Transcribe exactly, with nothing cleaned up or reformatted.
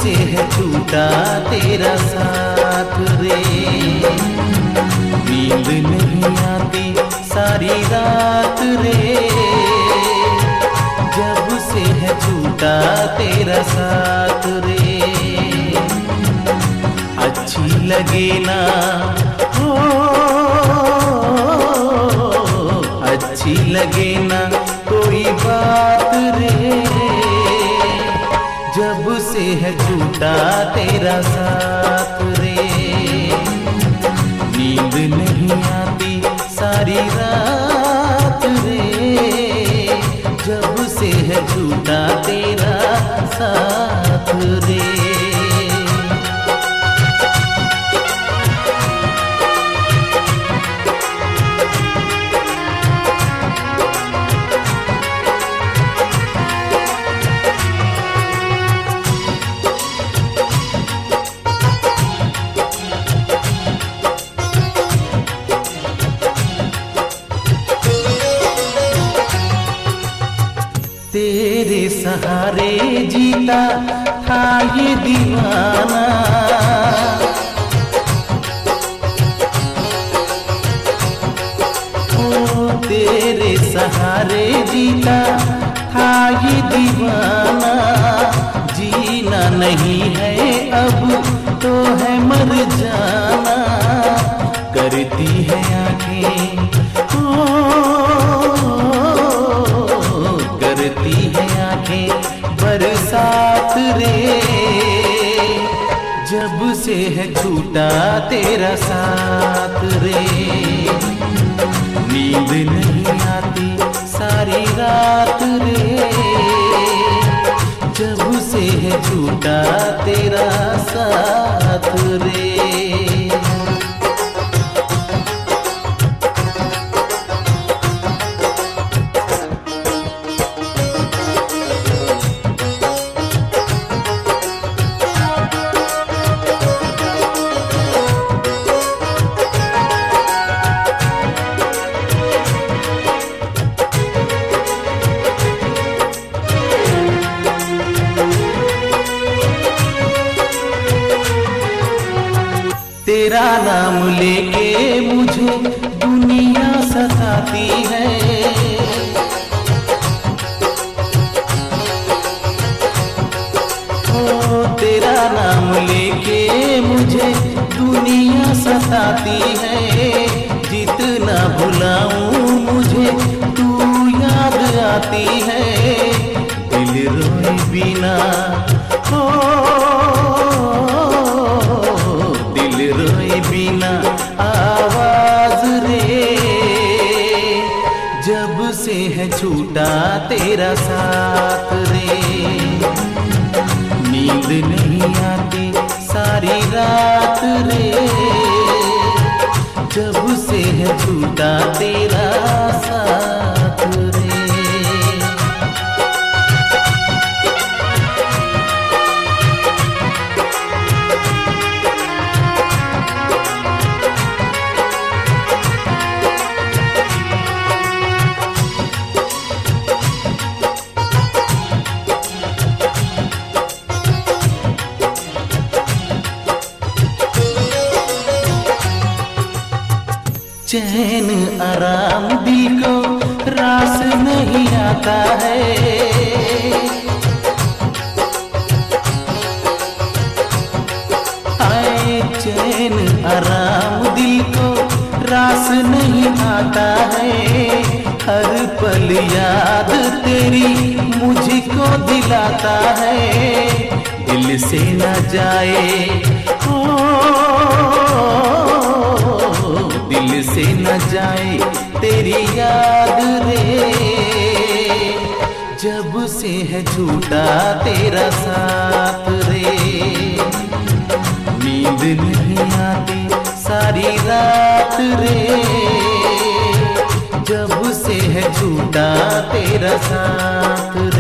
से है छूटा तेरा साथ रे। नींद नहीं आती सारी रात रे, जब से है छूटा तेरा साथ रे। अच्छी लगे ना हो, अच्छी लगे ना कोई बात रे, जब से है छूटा तेरा साथ रे। नींद नहीं आती सारी रात रे, जब से है छूटा तेरा साथ रे। तेरे सहारे जीता था ये दीवाना, ओ तेरे सहारे जीता था ये दीवाना। जीना नहीं है अब तो है मर जाना, करती है आँखें बरसात रे, जब से है छूटा तेरा साथ रे। नींद नहीं आती सारी रात रे, जब से है छूटा तेरा साथ रे। तेरा नाम लेके मुझे दुनिया सताती है, ओ तेरा नाम लेके मुझे दुनिया सताती है। जितना भुलाऊं मुझे तू याद आती है, दिल रोए बिना हो, रोए बिना आवाज रे, जब से है छूटा तेरा साथ रे। नींद नहीं आती सारी रात रे, जब से है छूटा तेरा साथ रे। चैन आराम दिल को रास नहीं आता है, आए चैन आराम दिल को रास नहीं आता है। हर पल याद तेरी मुझको दिलाता है, दिल से न जाए ओ, दिल से न जाए तेरी याद रे, जब से है छूटा तेरा साथ रे। नींद नहीं आती सारी रात रे, जब से है छूटा तेरा साथ रे।